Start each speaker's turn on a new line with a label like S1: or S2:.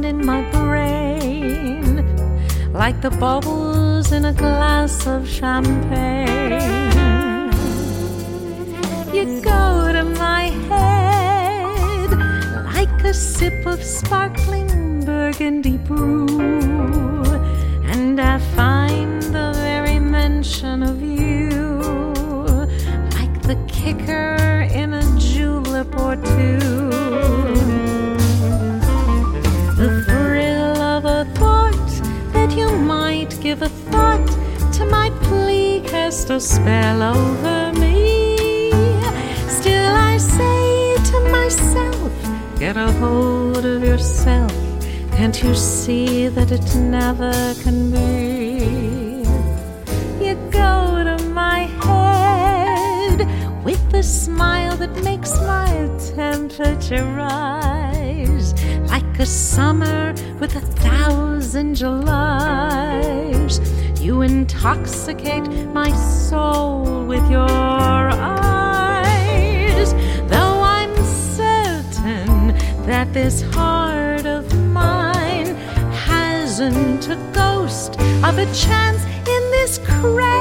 S1: in my brain, like the bubbles in a glass of champagne. You go to my head like a sip of sparkling burgundy brew, and I find the very mention of you like the kicker in a julep or two. The thrill of a thought that you might give a thought to my plea cast a spell over me. Still I say to myself, get a hold of yourself. Can't you see that it never can be? You go to my head with the smile that makes my temperature rise, like a summer with 1,000 Julys. You intoxicate my soul with your eyes. Though I'm certain that this heart of mine hasn't a ghost of a chance in this crazy